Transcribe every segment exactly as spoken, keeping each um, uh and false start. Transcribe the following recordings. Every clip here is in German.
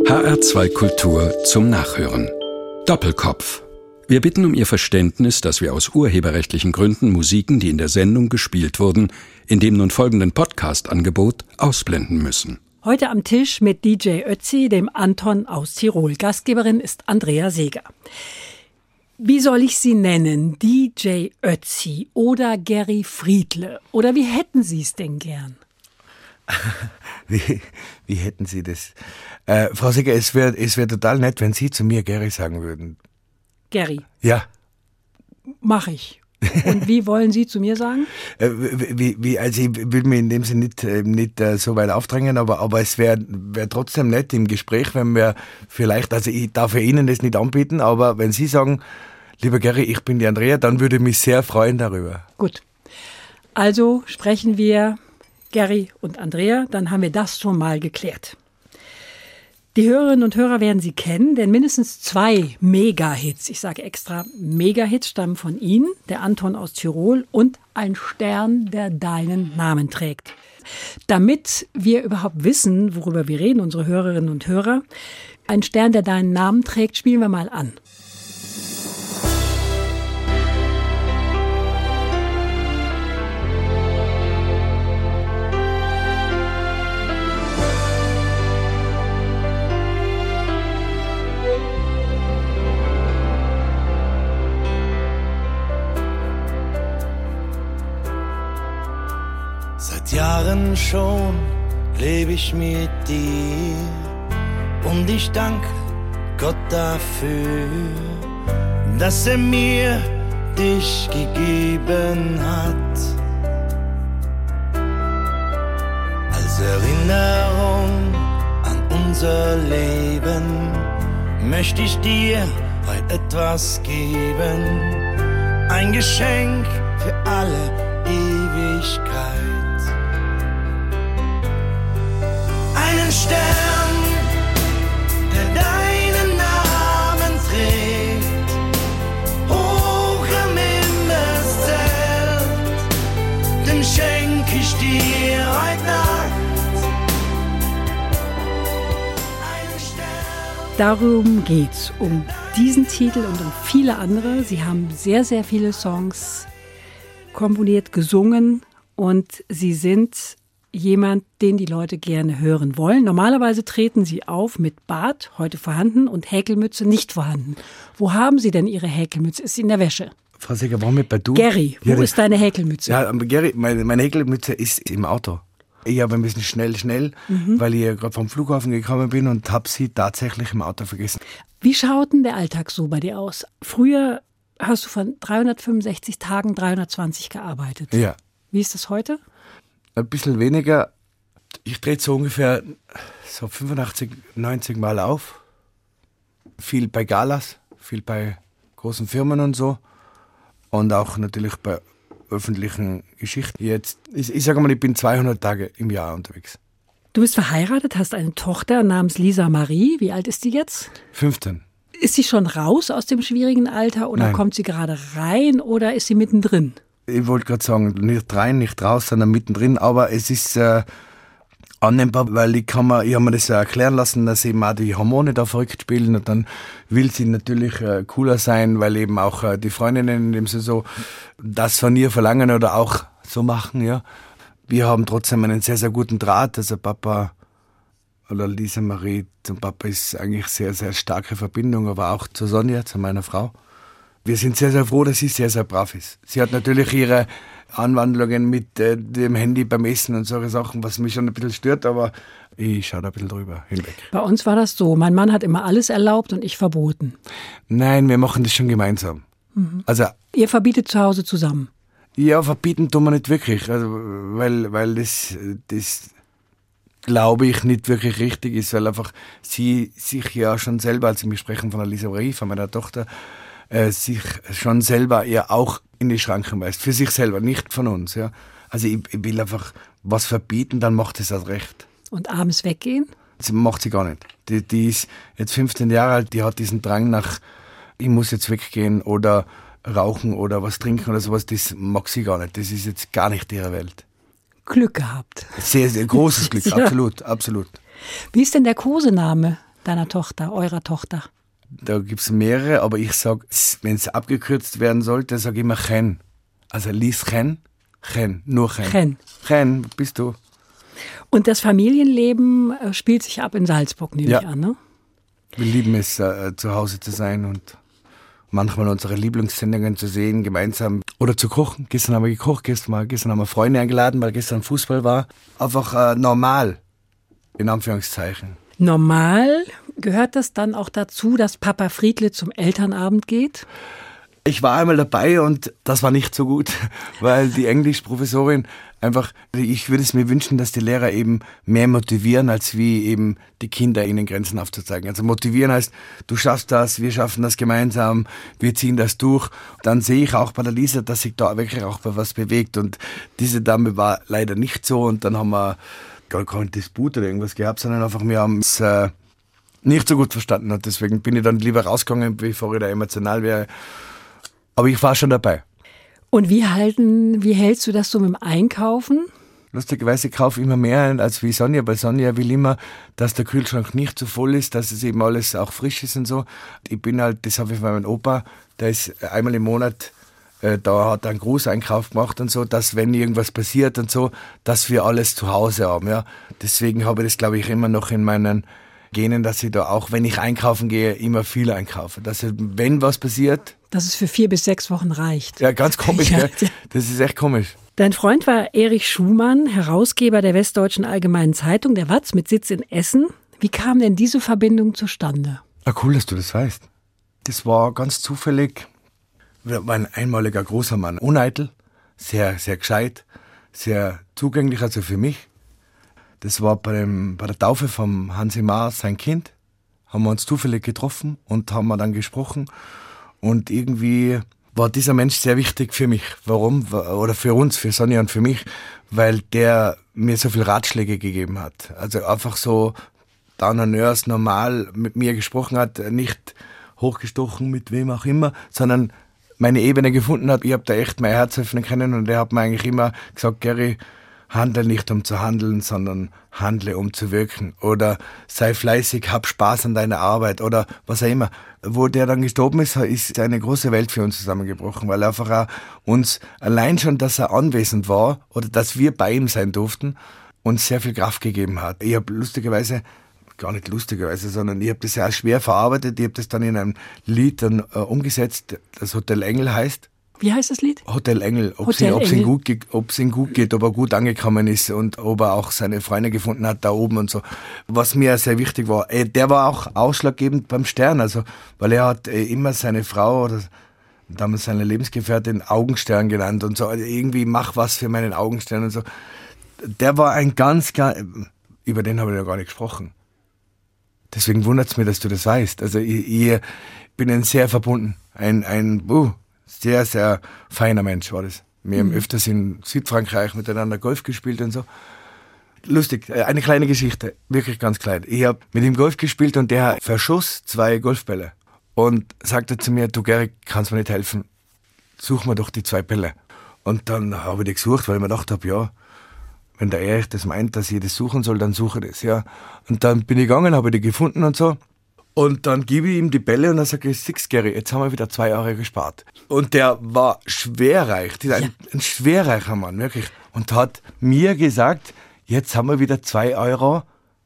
H R zwei Kultur zum Nachhören. Doppelkopf. Wir bitten um Ihr Verständnis, dass wir aus urheberrechtlichen Gründen Musiken, die in der Sendung gespielt wurden, in dem nun folgenden Podcast-Angebot ausblenden müssen. Heute am Tisch mit D J Ötzi, dem Anton aus Tirol. Gastgeberin ist Andrea Seeger. Wie soll ich Sie nennen? D J Ötzi oder Gary Friedle? Oder wie hätten Sie es denn gern? Wie, wie hätten Sie das? Äh, Frau Seeger, es wäre es wär total nett, wenn Sie zu mir Gary sagen würden. Gary? Ja. Mach ich. Und wie wollen Sie zu mir sagen? Äh, wie, wie, also ich will mich in dem Sinne nicht, nicht äh, so weit aufdrängen, aber, aber es wäre wär trotzdem nett im Gespräch, wenn wir vielleicht, also ich darf ja Ihnen das nicht anbieten, aber wenn Sie sagen, lieber Gary, ich bin die Andrea, dann würde ich mich sehr freuen darüber. Gut. Also sprechen wir Gary und Andrea, dann haben wir das schon mal geklärt. Die Hörerinnen und Hörer werden Sie kennen, denn mindestens zwei Mega-Hits, ich sage extra Mega-Hits, stammen von Ihnen, der Anton aus Tirol und ein Stern, der deinen Namen trägt. Damit wir überhaupt wissen, worüber wir reden, unsere Hörerinnen und Hörer, ein Stern, der deinen Namen trägt, spielen wir mal an. Seit Jahren schon lebe ich mit dir und ich danke Gott dafür, dass er mir dich gegeben hat. Als Erinnerung an unser Leben möchte ich dir heute etwas geben, ein Geschenk für alle Ewigkeit. Einen Stern, der deinen Namen trägt, hoch am Himmelszelt, den schenk ich dir heute Nacht. Einen Stern. Darum geht's, um diesen Titel und um viele andere. Sie haben sehr, sehr viele Songs komponiert, gesungen und Sie sind jemand, den die Leute gerne hören wollen. Normalerweise treten Sie auf mit Bart, heute vorhanden, und Häkelmütze nicht vorhanden. Wo haben Sie denn Ihre Häkelmütze? Ist sie in der Wäsche? Frau Seeger, warum mit bei du? Gary, wo ja, ist deine Häkelmütze? Ja, aber Gary, meine, meine Häkelmütze ist im Auto. Ich habe ein bisschen schnell, schnell, mhm. weil ich ja gerade vom Flughafen gekommen bin und habe sie tatsächlich im Auto vergessen. Wie schaut denn der Alltag so bei dir aus? Früher hast du von dreihundertfünfundsechzig Tagen dreihundertzwanzig gearbeitet. Ja. Wie ist das heute? Ein bisschen weniger. Ich trete so ungefähr so fünfundachtzig, neunzig Mal auf. Viel bei Galas, viel bei großen Firmen und so. Und auch natürlich bei öffentlichen Geschichten. Jetzt, ich, ich sage mal, ich bin zweihundert Tage im Jahr unterwegs. Du bist verheiratet, hast eine Tochter namens Lisa Marie. Wie alt ist die jetzt? fünfzehn. Ist sie schon raus aus dem schwierigen Alter oder Nein. kommt sie gerade rein oder ist sie mittendrin? Ich wollte gerade sagen, nicht rein, nicht raus, sondern mittendrin. Aber es ist äh, annehmbar, weil ich, kann mir, ich habe mir das erklären lassen, dass eben auch die Hormone da verrückt spielen. Und dann will sie natürlich äh, cooler sein, weil eben auch äh, die Freundinnen, indem sie so das von ihr verlangen oder auch so machen. Ja, wir haben trotzdem einen sehr, sehr guten Draht. Also Papa oder Lisa Marie zum Papa ist eigentlich sehr, sehr starke Verbindung, aber auch zu Sonja, zu meiner Frau. Wir sind sehr, sehr froh, dass sie sehr, sehr brav ist. Sie hat natürlich ihre Anwandlungen mit äh, dem Handy beim Essen und solche Sachen, was mich schon ein bisschen stört, aber ich schaue da ein bisschen drüber hinweg. Bei uns war das so, mein Mann hat immer alles erlaubt und ich verboten. Nein, wir machen das schon gemeinsam. Mhm. Also, ihr verbietet zu Hause zusammen? Ja, verbieten tun wir nicht wirklich, also, weil, weil das, das glaube ich nicht wirklich richtig ist, weil einfach sie sich ja schon selber, also wir sprechen von der Lisa Marie, von meiner Tochter, äh, sich schon selber ja auch in die Schranken weist. Für sich selber, nicht von uns. Ja. Also ich, ich will einfach was verbieten, dann macht es erst recht. Und abends weggehen? Das macht sie gar nicht. Die, die ist jetzt fünfzehn Jahre alt, die hat diesen Drang nach, ich muss jetzt weggehen oder rauchen oder was trinken oder sowas, das mag sie gar nicht. Das ist jetzt gar nicht ihre Welt. Glück gehabt. Sehr, sehr großes Glück, ja. absolut, absolut. Wie ist denn der Kosename deiner Tochter, eurer Tochter? Da gibt es mehrere, aber ich sage, wenn es abgekürzt werden sollte, sage ich immer Chen. Also lies Chen, Chen, nur Chen. Chen. Chen, bist du. Und das Familienleben äh, spielt sich ab in Salzburg, nehme Ja. ich an, ne? Wir lieben es, äh, zu Hause zu sein und manchmal unsere Lieblingssendungen zu sehen, gemeinsam oder zu kochen. Gestern haben wir gekocht, gestern, mal, gestern haben wir Freunde eingeladen, weil gestern Fußball war. Einfach äh, normal, in Anführungszeichen. Normal gehört das dann auch dazu, dass Papa Friedle zum Elternabend geht? Ich war einmal dabei und das war nicht so gut, weil die Englischprofessorin einfach, ich würde es mir wünschen, dass die Lehrer eben mehr motivieren, als wie eben die Kinder ihnen Grenzen aufzuzeigen. Also motivieren heißt, du schaffst das, wir schaffen das gemeinsam, wir ziehen das durch. Dann sehe ich auch bei der Lisa, dass sich da wirklich auch was bewegt und diese Dame war leider nicht so und dann haben wir gar keinen Disput oder irgendwas gehabt, sondern einfach wir haben es äh, nicht so gut verstanden und deswegen bin ich dann lieber rausgegangen, bevor ich da emotional wäre. Aber ich war schon dabei. Und wie halten, wie hältst du das so mit dem Einkaufen? Lustigerweise kaufe ich immer mehr ein als wie Sonja. Bei Sonja will immer, dass der Kühlschrank nicht zu voll ist, dass es eben alles auch frisch ist und so. Ich bin halt, das habe ich bei meinem Opa, der ist einmal im Monat, äh, da hat er einen Großeinkauf gemacht und so, dass wenn irgendwas passiert und so, dass wir alles zu Hause haben. Ja. Deswegen habe ich das, glaube ich, immer noch in meinen Genen, dass ich da auch, wenn ich einkaufen gehe, immer viel einkaufe. Dass ich, wenn was passiert... Dass es für vier bis sechs Wochen reicht. Ja, ganz komisch, Ja. gell? Das ist echt komisch. Dein Freund war Erich Schumann, Herausgeber der Westdeutschen Allgemeinen Zeitung, der Watz, mit Sitz in Essen. Wie kam denn diese Verbindung zustande? Ah, cool, dass du das weißt. Das war ganz zufällig. Er war ein einmaliger großer Mann. Uneitel, sehr, sehr gescheit, sehr zugänglich, also für mich. Das war bei, dem, bei der Taufe vom Hansi Maas, sein Kind. Haben wir uns zufällig getroffen und haben wir dann gesprochen. Und irgendwie war dieser Mensch sehr wichtig für mich. Warum? Oder für uns, für Sonja und für mich, weil der mir so viel Ratschläge gegeben hat. Also einfach so down on earth normal mit mir gesprochen hat, nicht hochgestochen mit wem auch immer, sondern meine Ebene gefunden hat. Ich habe da echt mein Herz öffnen können und er hat mir eigentlich immer gesagt, Gary, handle nicht um zu handeln, sondern handle um zu wirken. Oder sei fleißig, hab Spaß an deiner Arbeit oder was auch immer. Wo der dann gestorben ist, ist eine große Welt für uns zusammengebrochen, weil einfach auch uns allein schon, dass er anwesend war oder dass wir bei ihm sein durften, uns sehr viel Kraft gegeben hat. Ich habe lustigerweise, gar nicht lustigerweise, sondern ich habe das ja auch schwer verarbeitet. Ich habe das dann in einem Lied dann äh, umgesetzt, das Hotel Engel heißt. Wie heißt das Lied? Hotel Engel, ob es Hotel ihm Engel. gut, ge- ob's ihm gut geht, ob er gut angekommen ist und ob er auch seine Freunde gefunden hat da oben und so. Was mir sehr wichtig war, äh, der war auch ausschlaggebend beim Stern, also weil er hat äh, immer seine Frau oder damals seine Lebensgefährtin Augenstern genannt und so, also irgendwie mach was für meinen Augenstern und so. Der war ein ganz, ganz über den habe ich ja gar nicht gesprochen. Deswegen wundert es mich, dass du das weißt. Also ich, ich bin ein sehr verbunden, ein, ein, uh, sehr, sehr feiner Mensch war das. Wir haben öfters in Südfrankreich miteinander Golf gespielt und so. Lustig, eine kleine Geschichte, wirklich ganz klein. Ich habe mit ihm Golf gespielt und der verschoss zwei Golfbälle und sagte zu mir, du Gary, kannst mir nicht helfen, such mir doch die zwei Bälle. Und dann habe ich die gesucht, weil ich mir gedacht habe, ja, wenn der Erich das meint, dass ich das suchen soll, dann suche ich das, ja. Und dann bin ich gegangen, habe die gefunden und so. Und dann gebe ich ihm die Bälle und dann sage ich, six Gary, jetzt haben wir wieder zwei Euro gespart. Und der war schwerreich, das ist ein, ein schwerreicher Mann, wirklich. Und hat mir gesagt, jetzt haben wir wieder zwei Euro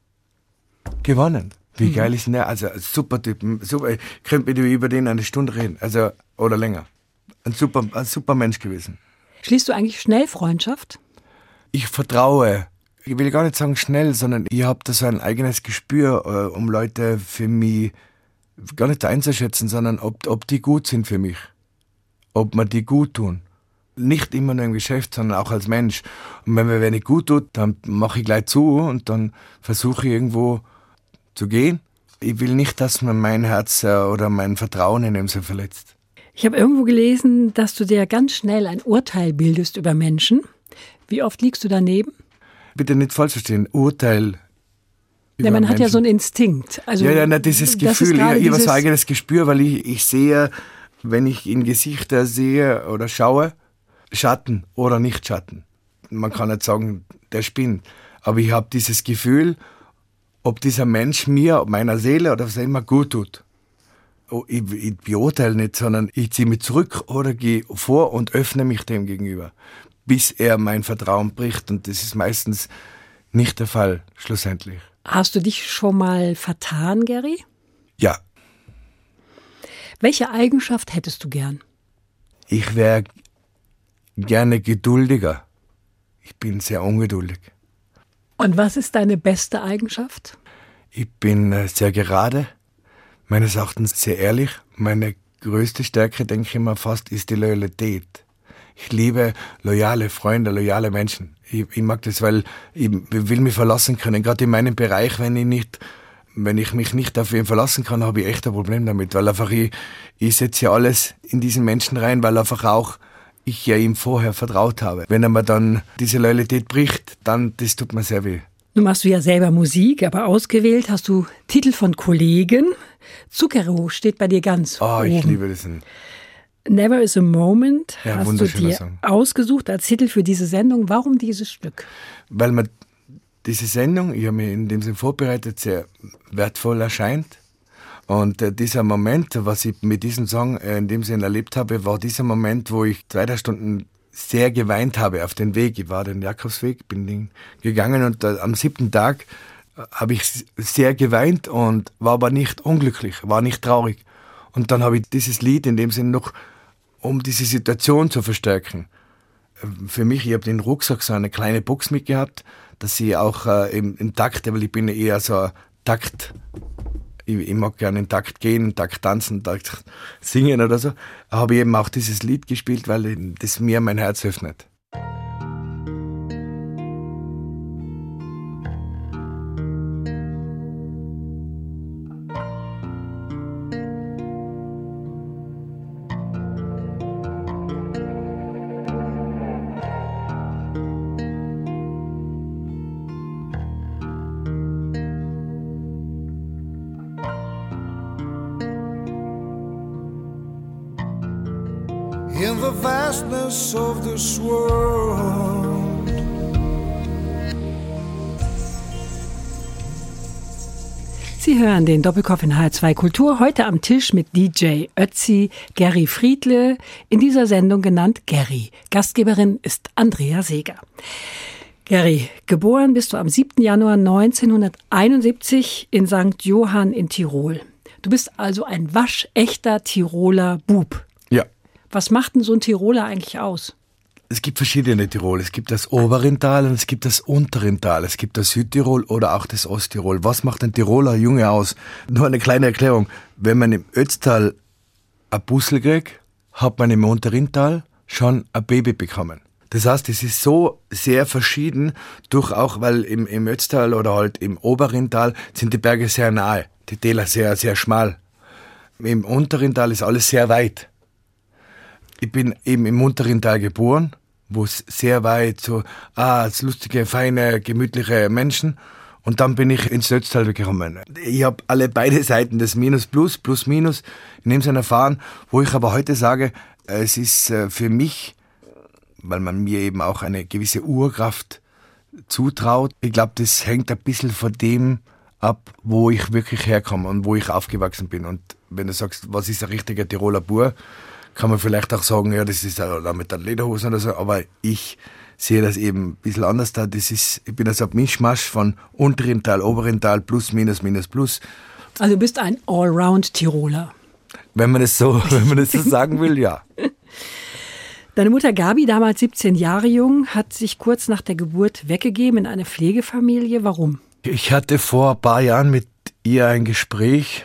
gewonnen. Wie mhm. geil ist denn der? Also ein super Typ, super, ich könnte mit ihm über den eine Stunde reden, also oder länger. Ein super, ein super Mensch gewesen. Schließt du eigentlich schnell Freundschaft? Ich vertraue. Ich will gar nicht sagen schnell, sondern ich habe da so ein eigenes Gespür, äh, um Leute für mich gar nicht einzuschätzen, sondern ob, ob die gut sind für mich. Ob mir die gut tun. Nicht immer nur im Geschäft, sondern auch als Mensch. Und wenn mir wer nicht gut tut, dann mache ich gleich zu und dann versuche ich irgendwo zu gehen. Ich will nicht, dass man mein Herz äh, oder mein Vertrauen in ihm so verletzt. Ich habe irgendwo gelesen, dass du dir ganz schnell ein Urteil bildest über Menschen. Wie oft liegst du daneben? Bitte nicht falsch verstehen, Urteil. Ja, man hat ja so einen Instinkt. Also, ja, ja, na, dieses das Gefühl, ich, ich habe so dieses ein eigenes Gespür, weil ich, ich sehe, wenn ich in Gesichter sehe oder schaue, Schatten oder nicht Schatten. Man kann nicht sagen, der spinnt. Aber ich habe dieses Gefühl ob dieser Mensch mir, meiner Seele oder was immer gut tut. Oh, ich, ich beurteile nicht, sondern ich ziehe mich zurück oder gehe vor und öffne mich dem gegenüber, bis er mein Vertrauen bricht. Und das ist meistens nicht der Fall, schlussendlich. Hast du dich schon mal vertan, Gary? Ja. Welche Eigenschaft hättest du gern? Ich wäre gerne geduldiger. Ich bin sehr ungeduldig. Und was ist deine beste Eigenschaft? Ich bin sehr gerade, meines Erachtens sehr ehrlich. Meine größte Stärke, denke ich immer fast, ist die Loyalität. Ich liebe loyale Freunde, loyale Menschen. Ich, ich mag das, weil ich will mich verlassen können. Gerade in meinem Bereich, wenn ich nicht, wenn ich mich nicht auf wen verlassen kann, habe ich echt ein Problem damit. Weil einfach ich, ich setze ja alles in diesen Menschen rein, weil einfach auch ich ja ihm vorher vertraut habe. Wenn er mir dann diese Loyalität bricht, dann, das tut mir sehr weh. Nun machst du ja selber Musik, aber ausgewählt hast du Titel von Kollegen. Zucchero steht bei dir ganz Oh, oben. ich liebe das. Never is a Moment Ja, hast du wunderschöner dir Song. ausgesucht als Titel für diese Sendung. Warum dieses Stück? Weil mir diese Sendung, ich habe mich in dem Sinn vorbereitet, sehr wertvoll erscheint. Und äh, dieser Moment, was ich mit diesem Song äh, in dem Sinn erlebt habe, war dieser Moment, wo ich zwei, drei Stunden sehr geweint habe auf den Weg. Ich war den Jakobsweg, bin den gegangen und äh, am siebten Tag äh, habe ich sehr geweint und war aber nicht unglücklich, war nicht traurig. Und dann habe ich dieses Lied in dem Sinn noch, um diese Situation zu verstärken. Äh, für mich, ich habe den Rucksack so eine kleine Box mitgehabt, dass ich auch äh, im, im Takt, weil ich bin ja eher so ein Takt, ich, ich mag gerne in Takt gehen, in Takt tanzen, in Takt singen oder so, habe ich eben auch dieses Lied gespielt, weil das mir mein Herz öffnet. In the vastness of this world, Sie hören den Doppelkopf in H R zwei Kultur, heute am Tisch mit D J Ötzi, Gary Friedle, in dieser Sendung genannt Gary. Gastgeberin ist Andrea Seeger. Gary, geboren bist du am siebten Januar neunzehnhunderteinundsiebzig in Sankt Johann in Tirol. Du bist also ein waschechter Tiroler Bub. Ja. Was macht denn so ein Tiroler eigentlich aus? Es gibt verschiedene Tirol. Es gibt das Oberrheintal und es gibt das Unterrheintal. Es gibt das Südtirol oder auch das Osttirol. Was macht ein Tiroler Junge aus? Nur eine kleine Erklärung. Wenn man im Ötztal ein Bussel kriegt, hat man im Unterrheintal schon ein Baby bekommen. Das heißt, es ist so sehr verschieden, durch auch, weil im, im Ötztal oder halt im Oberrheintal sind die Berge sehr nahe, die Täler sehr, sehr schmal. Im Unterrheintal ist alles sehr weit. Ich bin eben im Unterrheintal geboren, wo es sehr weit so, ah, als lustige, feine, gemütliche Menschen. Und dann bin ich ins Ötztal gekommen. Ich habe alle beide Seiten des Minus, Plus, Plus, Minus in dem Sinne erfahren, wo ich aber heute sage, es ist für mich, weil man mir eben auch eine gewisse Urkraft zutraut, ich glaube, das hängt ein bisschen von dem ab, wo ich wirklich herkomme und wo ich aufgewachsen bin. Und wenn du sagst, was ist ein richtiger Tiroler Bub, kann man vielleicht auch sagen, ja, das ist auch mit den Lederhosen oder so, aber ich sehe das eben ein bisschen anders da. Das ist, ich bin also ein Mischmasch von Unterrheintal, Oberrheintal, Plus, Minus, Minus, Plus. Also du bist ein Allround-Tiroler. Wenn man das so, wenn man das so sagen will, ja. Deine Mutter Gabi, damals siebzehn Jahre jung, hat sich kurz nach der Geburt weggegeben in eine Pflegefamilie. Warum? Ich hatte vor ein paar Jahren mit ihr ein Gespräch,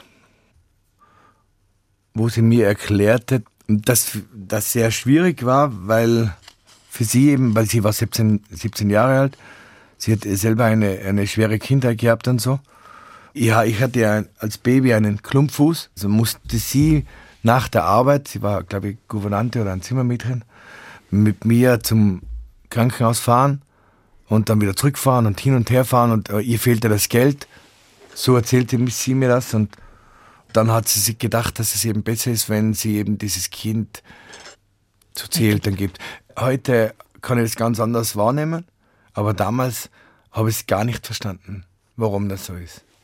wo sie mir erklärte, dass das sehr schwierig war, weil für sie eben, weil sie war siebzehn, siebzehn Jahre alt, sie hat selber eine, eine schwere Kindheit gehabt und so. Ja, ich hatte ja als Baby einen Klumpfuß, also musste sie nach der Arbeit, sie war, glaube ich, Gouvernante oder ein Zimmermädchen, mit mir zum Krankenhaus fahren und dann wieder zurückfahren und hin und her fahren und ihr fehlte das Geld. So erzählte sie mir das und dann hat sie sich gedacht, dass es eben besser ist, wenn sie eben dieses Kind zu Eltern gibt. Heute kann ich das ganz anders wahrnehmen, aber damals habe ich es gar nicht verstanden, warum das so ist.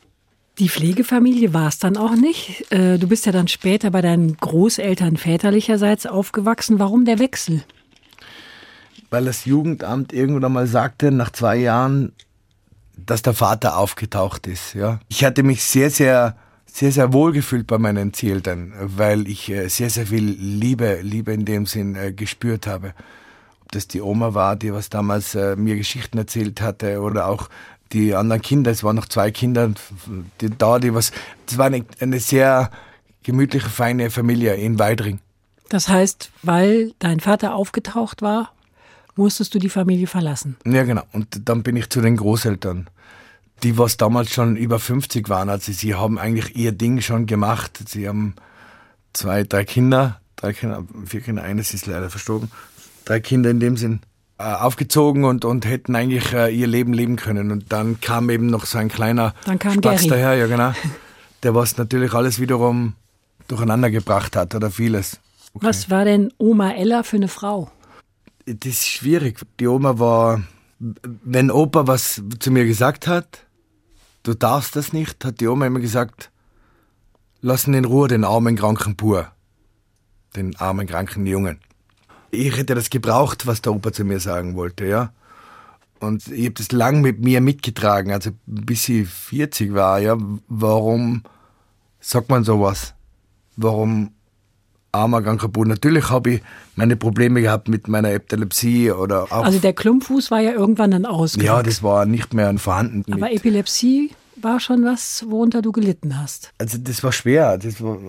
Die Pflegefamilie war es dann auch nicht. Du bist ja dann später bei deinen Großeltern väterlicherseits aufgewachsen. Warum der Wechsel? Weil das Jugendamt irgendwann mal sagte, nach zwei Jahren, dass der Vater aufgetaucht ist. Ja. Ich hatte mich sehr, sehr, sehr, sehr wohl gefühlt bei meinen Zieleltern, weil ich sehr, sehr viel Liebe, Liebe in dem Sinn gespürt habe. Ob das die Oma war, die was damals mir Geschichten erzählt hatte, oder auch die anderen Kinder, es waren noch zwei Kinder, die da, die was, das war eine, eine sehr gemütliche, feine Familie in Weidring. Das heißt, weil dein Vater aufgetaucht war, musstest du die Familie verlassen? Ja, genau. Und dann bin ich zu den Großeltern, die was damals schon über fünfzig waren. Also sie haben eigentlich ihr Ding schon gemacht. Sie haben zwei, drei Kinder, drei Kinder, vier Kinder, eines ist leider verstorben, drei Kinder in dem Sinn. aufgezogen und, und hätten eigentlich äh, ihr Leben leben können. Und dann kam eben noch so ein kleiner dann kam Spatz Gary. daher, ja genau, der was natürlich alles wiederum durcheinander gebracht hat oder vieles. Okay. Was war denn Oma Ella für eine Frau? Das ist schwierig. Die Oma war, wenn Opa was zu mir gesagt hat, du darfst das nicht, hat die Oma immer gesagt, lass ihn in Ruhe, den armen, kranken Bur, den armen, kranken Jungen. Ich hätte das gebraucht, was der Opa zu mir sagen wollte, ja. Und ich habe das lang mit mir mitgetragen, also bis ich vierzig war, ja. Warum sagt man sowas? Warum armer, kranker Bub? Natürlich habe ich meine Probleme gehabt mit meiner Epilepsie oder auch... Also der Klumpfuß war ja irgendwann dann ausgewachsen. Ja, das war nicht mehr vorhanden. Aber Epilepsie war schon was, worunter du gelitten hast. Also das war schwer. Das war,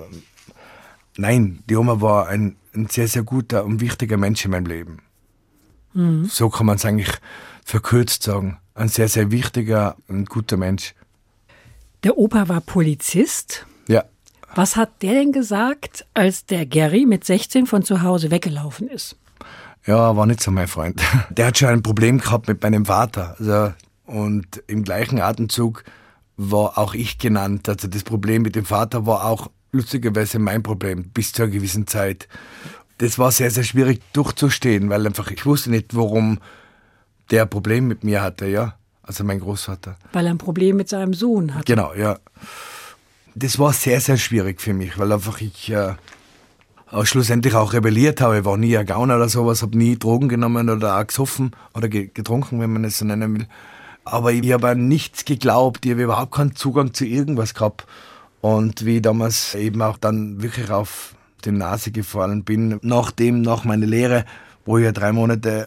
nein, die Oma war ein, ein sehr, sehr guter und wichtiger Mensch in meinem Leben. Mhm. So kann man es eigentlich verkürzt sagen. Ein sehr, sehr wichtiger und guter Mensch. Der Opa war Polizist. Ja. Was hat der denn gesagt, als der Gary mit sechzehn von zu Hause weggelaufen ist? Ja, war nicht so mein Freund. Der hat schon ein Problem gehabt mit meinem Vater. Also, und im gleichen Atemzug war auch ich genannt. Also das Problem mit dem Vater war auch lustigerweise mein Problem bis zu einer gewissen Zeit. Das war sehr, sehr schwierig durchzustehen, weil einfach ich wusste nicht, warum der ein Problem mit mir hatte, ja. Also mein Großvater. Weil er ein Problem mit seinem Sohn hatte. Genau, ja. Das war sehr, sehr schwierig für mich, weil einfach ich äh, schlussendlich auch rebelliert habe. Ich war nie ein Gauner oder sowas, habe nie Drogen genommen oder auch gesoffen oder ge- getrunken, wenn man es so nennen will. Aber ich, ich habe an nichts geglaubt, ich habe überhaupt keinen Zugang zu irgendwas gehabt. Und wie ich damals eben auch dann wirklich auf die Nase gefallen bin, nachdem, nach meiner Lehre, wo ich ja drei Monate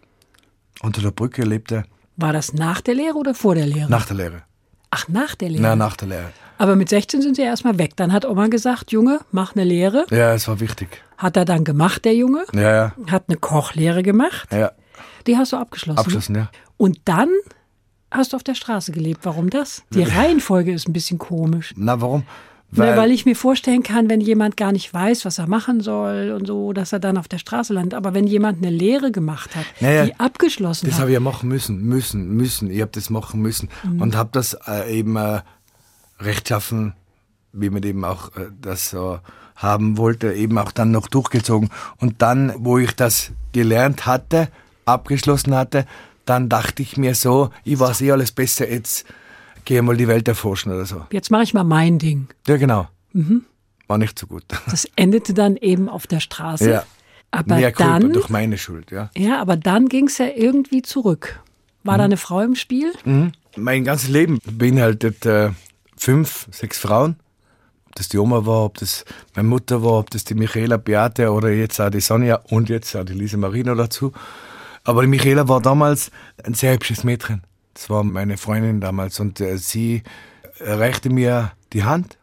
unter der Brücke lebte. War das nach der Lehre oder vor der Lehre? Nach der Lehre. Ach, nach der Lehre? Nein, nach der Lehre. Aber mit sechzehn sind Sie ja erstmal weg. Dann hat Oma gesagt, Junge, mach eine Lehre. Ja, es war wichtig. Hat er dann gemacht, der Junge? Ja, ja. Hat eine Kochlehre gemacht. Ja. Die hast du abgeschlossen? Abgeschlossen, ja. Und dann hast du auf der Straße gelebt. Warum das? Die Reihenfolge ist ein bisschen komisch. Na, warum? Weil, Na, weil ich mir vorstellen kann, wenn jemand gar nicht weiß, was er machen soll und so, dass er dann auf der Straße landet. Aber wenn jemand eine Lehre gemacht hat, naja, die abgeschlossen das hat. Das habe ich ja machen müssen, müssen, müssen. Ich habe das machen müssen. Mhm. Und habe das äh, eben äh, rechtschaffen, wie man eben auch äh, das so haben wollte, eben auch dann noch durchgezogen. Und dann, wo ich das gelernt hatte, abgeschlossen hatte, dann dachte ich mir so, ich weiß eh alles besser, jetzt gehe mal die Welt erforschen oder so. Jetzt mache ich mal mein Ding. Ja, genau. Mhm. War nicht so gut. Das endete dann eben auf der Straße. Ja. Aber Mehr Culpa dann, durch meine Schuld, ja. Ja, aber dann ging es ja irgendwie zurück. War mhm. da eine Frau im Spiel? Mhm. Mein ganzes Leben beinhaltet äh, fünf, sechs Frauen. Ob das die Oma war, ob das meine Mutter war, ob das die Michaela, Beate oder jetzt auch die Sonja und jetzt auch die Lise Marino dazu. Aber die Michaela war damals ein sehr hübsches Mädchen. Das war meine Freundin damals und äh, sie reichte mir die Hand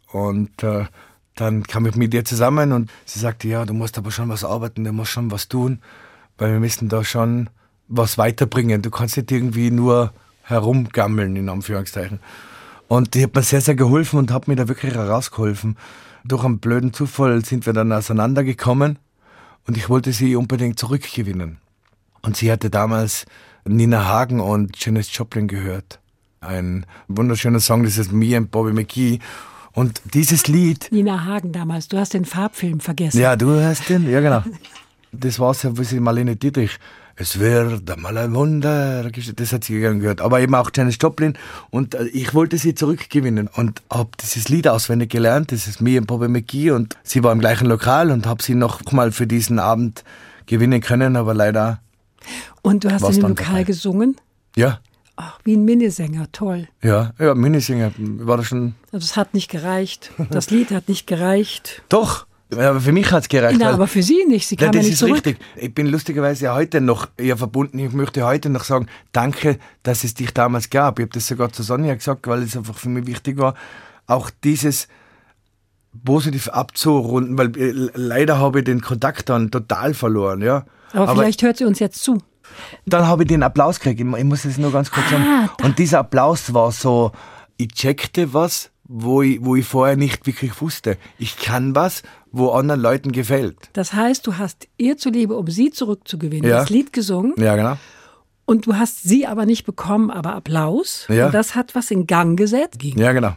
und äh, dann kam ich mit ihr zusammen und sie sagte, ja, du musst aber schon was arbeiten, du musst schon was tun, weil wir müssen da schon was weiterbringen. Du kannst nicht irgendwie nur herumgammeln, in Anführungszeichen. Und die hat mir sehr, sehr geholfen und hat mir da wirklich herausgeholfen. Durch einen blöden Zufall sind wir dann auseinandergekommen und ich wollte sie unbedingt zurückgewinnen. Und sie hatte damals Nina Hagen und Janis Joplin gehört. Ein wunderschöner Song, das ist Me and Bobby McGee. Und dieses Lied... Nina Hagen damals, du hast den Farbfilm vergessen. Ja, du hast den, ja genau. Das war es ja, wo sie Marlene Dietrich Es wird einmal ein Wunder, das hat sie gern gehört. Aber eben auch Janis Joplin. Und ich wollte sie zurückgewinnen und habe dieses Lied auswendig gelernt. Das ist Me und Bobby McGee und sie war im gleichen Lokal und habe sie noch mal für diesen Abend gewinnen können, aber leider. Und du hast in dem Lokal dabei. gesungen? Ja. Ach, wie ein Minnesänger, toll. Ja, ja, Minnesänger war das schon. Also es hat nicht gereicht. Das Lied hat nicht gereicht. Doch. Aber für mich hat es gereicht. Na, aber für Sie nicht. Sie kam ja, ja das nicht ist zurück. richtig. Ich bin lustigerweise heute noch eher verbunden. Ich möchte heute noch sagen, danke, dass es dich damals gab. Ich habe das sogar zu Sonja gesagt, weil es einfach für mich wichtig war, auch dieses positiv abzurunden, weil äh, leider habe ich den Kontakt dann total verloren. Ja. Aber, aber vielleicht hört sie uns jetzt zu. Dann habe ich den Applaus gekriegt. Ich, ich muss es nur ganz kurz Ah, sagen. da- Und dieser Applaus war so, ich checkte was, wo ich, wo ich vorher nicht wirklich wusste. Ich kann was, wo anderen Leuten gefällt. Das heißt, du hast ihr zuliebe, um sie zurückzugewinnen, Ja. das Lied gesungen Ja, genau. und du hast sie aber nicht bekommen, aber Applaus. Ja. Und das hat was in Gang gesetzt. Ja, genau.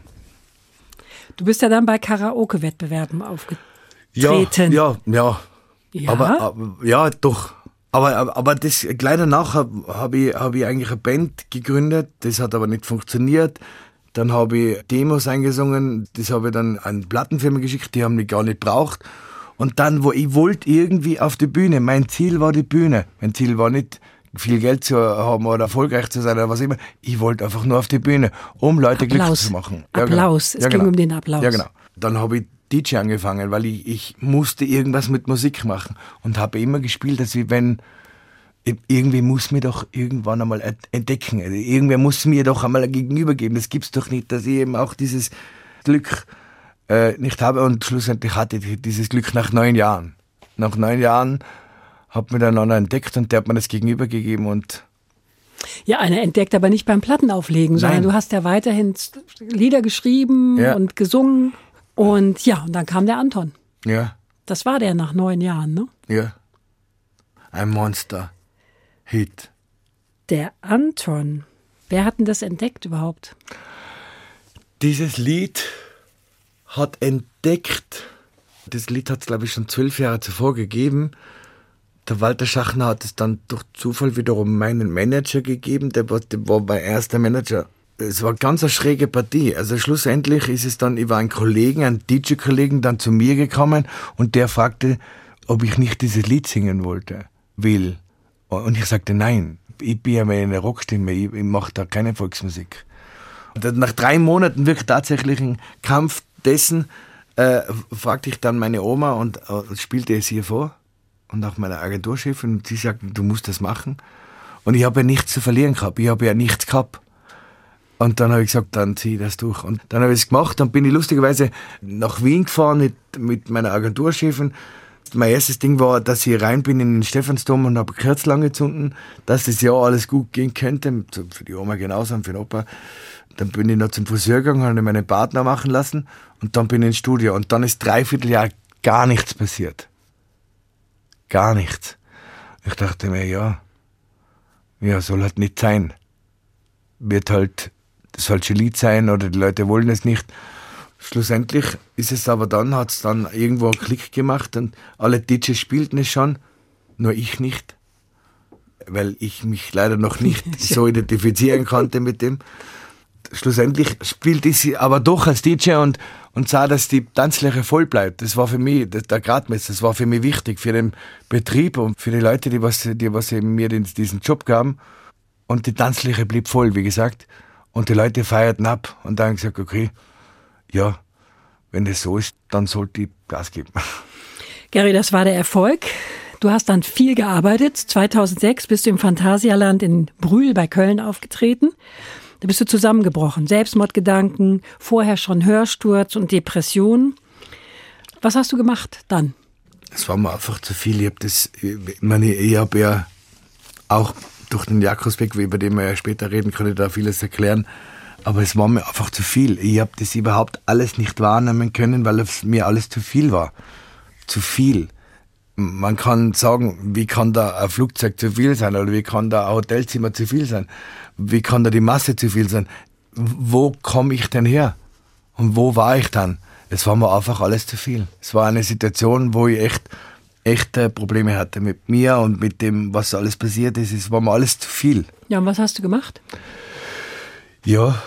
Du bist ja dann bei Karaoke-Wettbewerben aufgetreten. Ja, ja, ja. Ja? Aber, aber ja, doch. Aber, aber, aber das, gleich danach habe hab ich, hab ich eigentlich eine Band gegründet. Das hat aber nicht funktioniert. Dann habe ich Demos eingesungen. Das habe ich dann an Plattenfirmen geschickt. Die haben mich gar nicht braucht. Und dann, wo ich wollte irgendwie auf die Bühne. Mein Ziel war die Bühne. Mein Ziel war nicht, viel Geld zu haben oder erfolgreich zu sein oder was immer. Ich wollte einfach nur auf die Bühne, um Leute Applaus. glücklich zu machen. Applaus. Es ging um den Applaus. Ja, genau. Dann habe ich D J angefangen, weil ich, ich musste irgendwas mit Musik machen und habe immer gespielt, dass ich, wenn irgendwie muss mir doch irgendwann einmal entdecken, irgendwer muss mir doch einmal ein Gegenüber geben. Das gibt's doch nicht, dass ich eben auch dieses Glück äh, nicht habe. Und schlussendlich hatte ich dieses Glück nach neun Jahren. Nach neun Jahren hat mir dann einer entdeckt und der hat mir das Gegenüber gegeben und Ja, einer entdeckt, aber nicht beim Plattenauflegen, sondern Nein. du hast ja weiterhin Lieder geschrieben Ja. und gesungen. Und ja, und dann kam der Anton. ja, Das war der nach neun Jahren, ne? ja, ein Monster-Hit. Der Anton. Wer hat denn das entdeckt überhaupt? Dieses Lied hat entdeckt, das Lied hat es glaube ich schon zwölf Jahre zuvor gegeben. Der Walter Schachner hat es dann durch Zufall wiederum meinen Manager gegeben, der war, der war mein erster Manager. Es war ganz eine schräge Partie. Also schlussendlich ist es dann über einen Kollegen, einen D J-Kollegen, dann zu mir gekommen und der fragte, ob ich nicht dieses Lied singen wollte, will. Und ich sagte, nein, ich bin ja eine Rockstimme, ich, ich mache da keine Volksmusik. Und nach drei Monaten wirklich tatsächlichen Kampf dessen äh, fragte ich dann meine Oma und äh, spielte es ihr vor und auch meine Agenturchefin und sie sagten, du musst das machen. Und ich habe ja nichts zu verlieren gehabt, ich habe ja nichts gehabt. Und dann habe ich gesagt, dann zieh ich das durch. Und dann habe ich es gemacht, dann bin ich lustigerweise nach Wien gefahren mit, mit meiner Agenturchefin. Mein erstes Ding war, dass ich rein bin in den Stephansdom und habe Kerzen angezündet, dass das ja alles gut gehen könnte, für die Oma genauso und für den Opa. Dann bin ich noch zum Friseur gegangen, habe meinen Partner machen lassen und dann bin ich ins Studio. Und dann ist dreiviertel Jahr gar nichts passiert. Gar nichts. Ich dachte mir, ja, ja, soll halt nicht sein. Wird halt das falsche Lied sein oder die Leute wollen es nicht. Schlussendlich ist es aber dann, hat es dann irgendwo einen Klick gemacht und alle D Js spielten es schon, nur ich nicht, weil ich mich leider noch nicht so identifizieren konnte mit dem. Schlussendlich spielte ich sie aber doch als D J und, und sah, dass die Tanzfläche voll bleibt. Das war für mich, das, der Gradmesser, das war für mich wichtig, für den Betrieb und für die Leute, die was, die was eben mir den, diesen Job gaben. Und die Tanzfläche blieb voll, wie gesagt. Und die Leute feierten ab und dann habe ich gesagt, okay, ja, wenn das so ist, dann sollte ich Gas geben. Gary, das war der Erfolg. Du hast dann viel gearbeitet. zweitausendsechs bist du im Phantasialand in Brühl bei Köln aufgetreten. Da bist du zusammengebrochen. Selbstmordgedanken, vorher schon Hörsturz und Depression. Was hast du gemacht dann? Es war mir einfach zu viel. Ich habe das, ich meine, ich habe ja auch durch den Jakobsweg, über den wir ja später reden, kann ich da vieles erklären. Aber es war mir einfach zu viel. Ich habe das überhaupt alles nicht wahrnehmen können, weil es mir alles zu viel war. Zu viel. Man kann sagen, wie kann da ein Flugzeug zu viel sein oder wie kann da ein Hotelzimmer zu viel sein? Wie kann da die Masse zu viel sein? Wo komme ich denn her? Und wo war ich dann? Es war mir einfach alles zu viel. Es war eine Situation, wo ich echt echte Probleme hatte mit mir und mit dem, was alles passiert ist. Es war mir alles zu viel. Ja, und was hast du gemacht? Ja.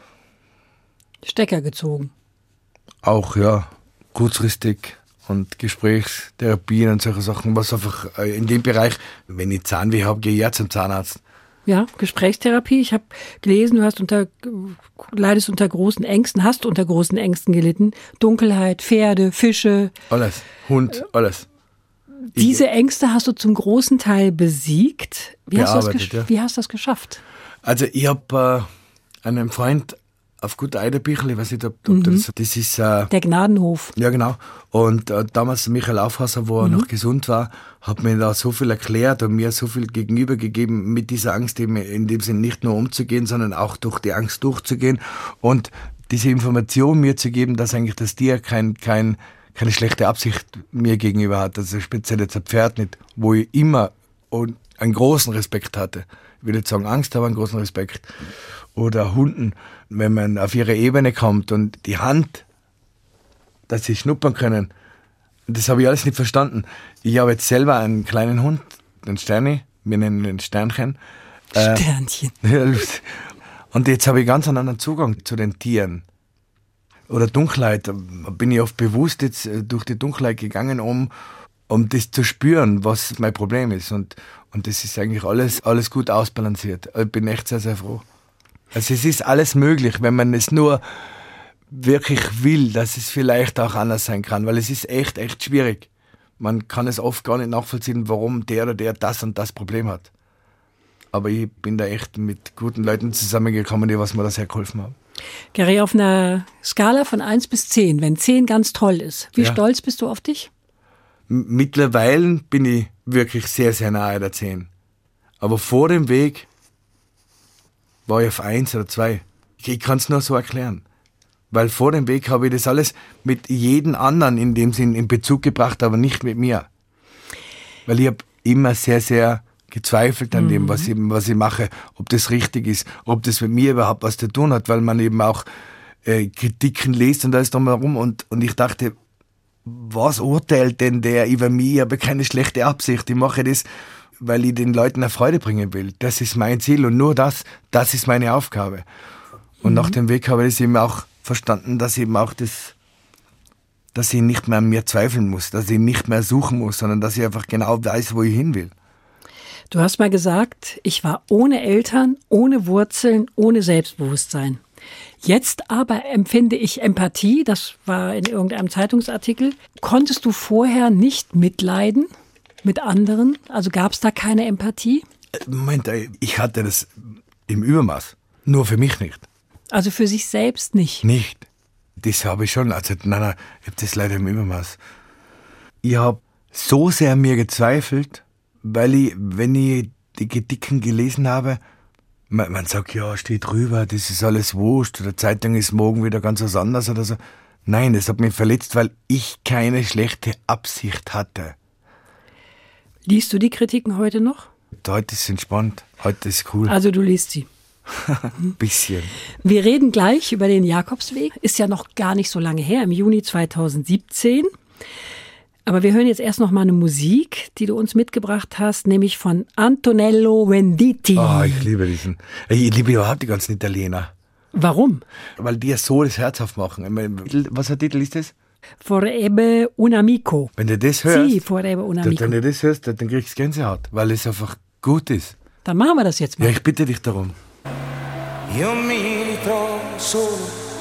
Stecker gezogen. Auch, ja. Kurzfristig und Gesprächstherapien und solche Sachen, was einfach in dem Bereich, wenn ich Zahnweh habe, gehe ich ja zum Zahnarzt. Ja, Gesprächstherapie. Ich habe gelesen, du hast unter, leidest unter großen Ängsten, hast unter großen Ängsten gelitten. Dunkelheit, Pferde, Fische. Alles. Hund, alles. Diese Ängste hast du zum großen Teil besiegt. Wie, hast du, das gesch- ja. wie hast du das geschafft? Also ich habe äh, einen Freund auf Gut Eiderbichl, ich weiß nicht, ob, ob mhm. das, das ist... Äh, Der Gnadenhof. Ja, genau. Und äh, damals Michael Aufhasser, wo er mhm. noch gesund war, hat mir da so viel erklärt und mir so viel gegenüber gegeben, mit dieser Angst eben in dem Sinne nicht nur umzugehen, sondern auch durch die Angst durchzugehen und diese Information mir zu geben, dass eigentlich das Tier kein, kein, keine schlechte Absicht mir gegenüber hat. Also speziell jetzt ein Pferd nicht, wo ich immer einen großen Respekt hatte. Ich will nicht sagen Angst, aber einen großen Respekt. Oder Hunden, wenn man auf ihre Ebene kommt und die Hand, dass sie schnuppern können, das habe ich alles nicht verstanden. Ich habe jetzt selber einen kleinen Hund, den Sterni, wir nennen ihn Sternchen. Sternchen. Äh, und jetzt habe ich ganz einen anderen Zugang zu den Tieren. Oder Dunkelheit, da bin ich oft bewusst jetzt durch die Dunkelheit gegangen, um, um das zu spüren, was mein Problem ist. Und, und das ist eigentlich alles, alles gut ausbalanciert. Ich bin echt sehr, sehr froh. Also es ist alles möglich, wenn man es nur wirklich will, dass es vielleicht auch anders sein kann, weil es ist echt, echt schwierig. Man kann es oft gar nicht nachvollziehen, warum der oder der das und das Problem hat. Aber ich bin da echt mit guten Leuten zusammengekommen, die was mir das hergeholfen haben. Gary, auf einer Skala von eins bis zehn, wenn zehn ganz toll ist, wie ja. stolz bist du auf dich? M- mittlerweile bin ich wirklich sehr, sehr nahe der zehn. Aber vor dem Weg war ich auf eins oder zwei. Ich kann es nur so erklären. Weil vor dem Weg habe ich das alles mit jedem anderen in dem Sinn in Bezug gebracht, aber nicht mit mir. Weil ich habe immer sehr, sehr gezweifelt an mhm. dem, was ich, was ich mache, ob das richtig ist, ob das mit mir überhaupt was zu tun hat, weil man eben auch äh, Kritiken liest und alles drumherum. Und, und ich dachte, was urteilt denn der über mich? Ich habe keine schlechte Absicht. Ich mache das, weil ich den Leuten eine Freude bringen will. Das ist mein Ziel und nur das, das ist meine Aufgabe. Und mhm. nach dem Weg habe ich das eben auch verstanden, dass eben auch das, dass ich nicht mehr an mir zweifeln muss, dass ich nicht mehr suchen muss, sondern dass ich einfach genau weiß, wo ich hin will. Du hast mal gesagt, ich war ohne Eltern, ohne Wurzeln, ohne Selbstbewusstsein. Jetzt aber empfinde ich Empathie, das war in irgendeinem Zeitungsartikel. Konntest du vorher nicht mitleiden mit anderen? Also gab es da keine Empathie? Moment, ich hatte das im Übermaß, nur für mich nicht. Also für sich selbst nicht? Nicht. Das habe ich schon. Also, nein, nein, ich habe das leider im Übermaß. Ich habe so sehr an mir gezweifelt, weil ich, wenn ich die Kritiken gelesen habe, man, man sagt, ja, steht drüber, das ist alles wurscht, oder Zeitung ist morgen wieder ganz was anderes oder so. Nein, das hat mich verletzt, weil ich keine schlechte Absicht hatte. Liest du die Kritiken heute noch? Heute ist es entspannt, heute ist es cool. Also du liest sie? Ein bisschen. Wir reden gleich über den Jakobsweg. Ist ja noch gar nicht so lange her, im Juni zweitausendsiebzehn. Aber wir hören jetzt erst noch mal eine Musik, die du uns mitgebracht hast, nämlich von Antonello Venditti. Oh, ich liebe diesen. Ich liebe überhaupt die ganzen Italiener. Warum? Weil die ja so das Herz aufmachen. Was für ein Titel ist das? Forever un amico. Wenn du das hörst, sì, forever un amico. Wenn du das hörst, dann kriegst du Gänsehaut, weil es einfach gut ist. Dann machen wir das jetzt mal. Ja, ich bitte dich darum. Io mi ritrovo solo